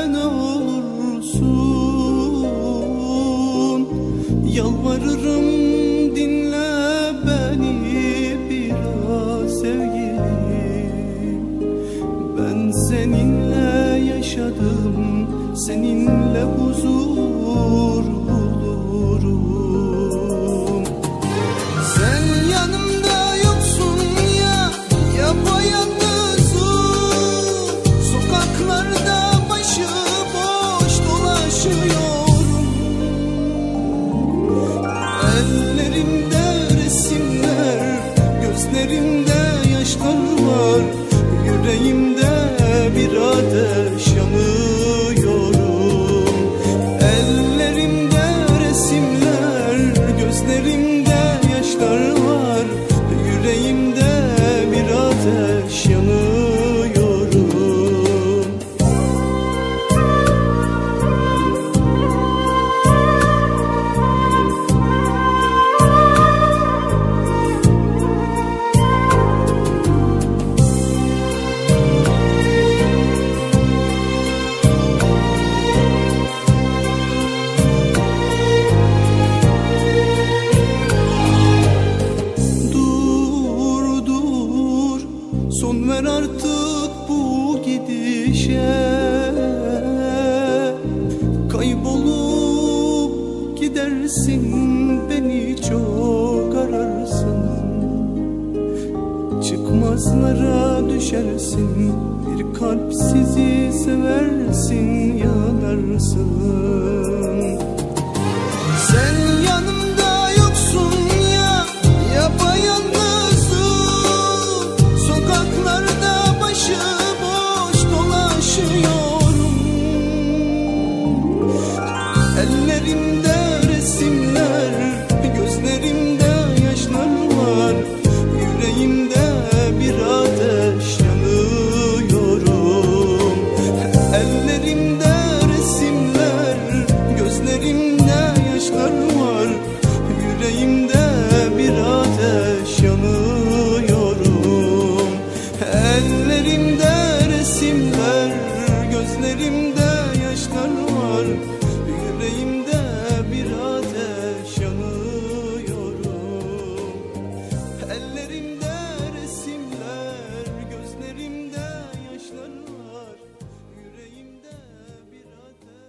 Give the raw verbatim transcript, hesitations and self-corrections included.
ne olursun. Yalvarırım dinle beni biraz sevgilim. Ben seninle yaşadım, seninle huzur bulurum. Sen yanımda yoksun ya, yapayalnızım. Sokaklarda başıboş dolaşıyorum. Ellerimde resimler, gözlerimde yaşlar var. Yüreğimde bir ateş yanıyorum. Ellerimde resimler, gözlerimde yaşlar var. Yüreğimde bir ateş yanıyorum. Son ver artık bu gidişe. Kaybolup gidersin, beni çok ararsın. Çıkmazlara düşersin, bir kalp sizi seversin, yanarsın.